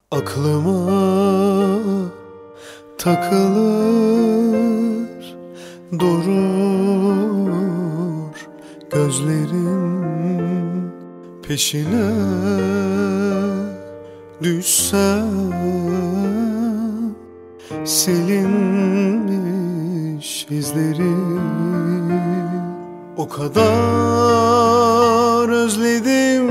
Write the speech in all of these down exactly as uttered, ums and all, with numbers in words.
Aklıma takılır durur gözlerin peşine düşsem, silinmiş izleri o kadar özledim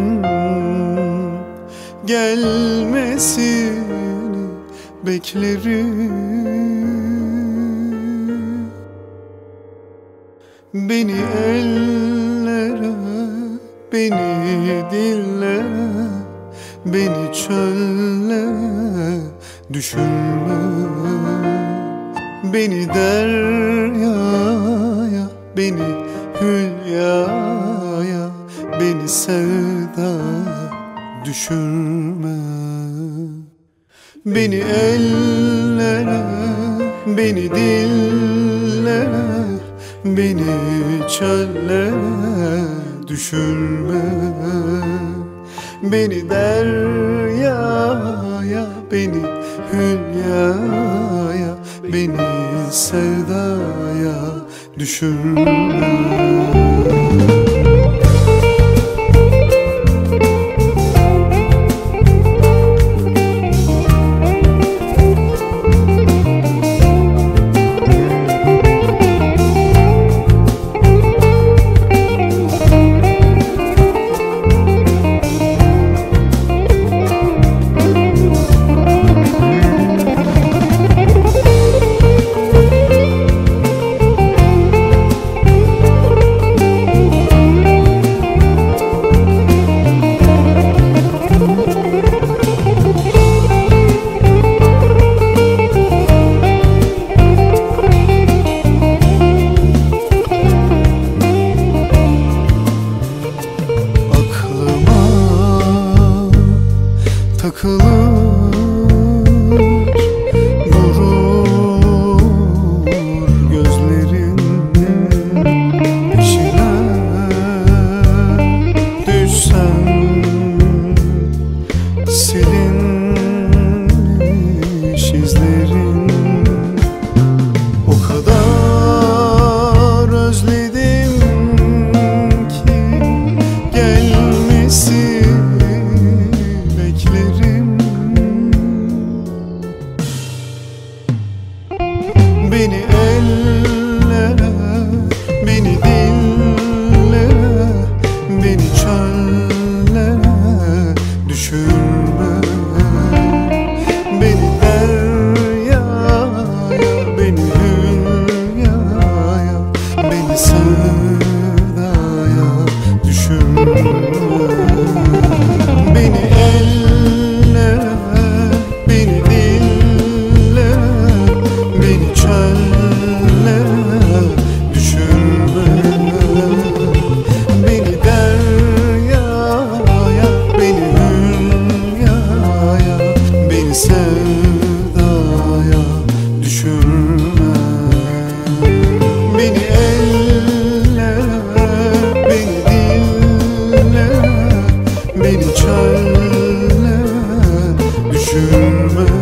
gelmesini beklerim. Beni ellere, beni dillere, beni çöllere düşürme. Beni deryaya, beni hülyaya, beni sevdaya düşürme. Beni ellere, beni dillere, beni çöllere düşürme. Beni deryaya, beni hülyaya, beni sevdaya düşürme. Takılır durur gözlerin peşine düşsem, silinmiş izlerin o kadar özledim ki gelmesi. Beni ellere, beni dillere, beni çöllere düşürme. Beni deryaya, beni hülyaya, beni sevdaya düşürme. Beni ellere, beni dillere, beni çöllere düşürme. Beni deryaya, beni hülyaya, beni sevdaya düşürme. Beni ellere, beni dillere, beni çöllere düşürme.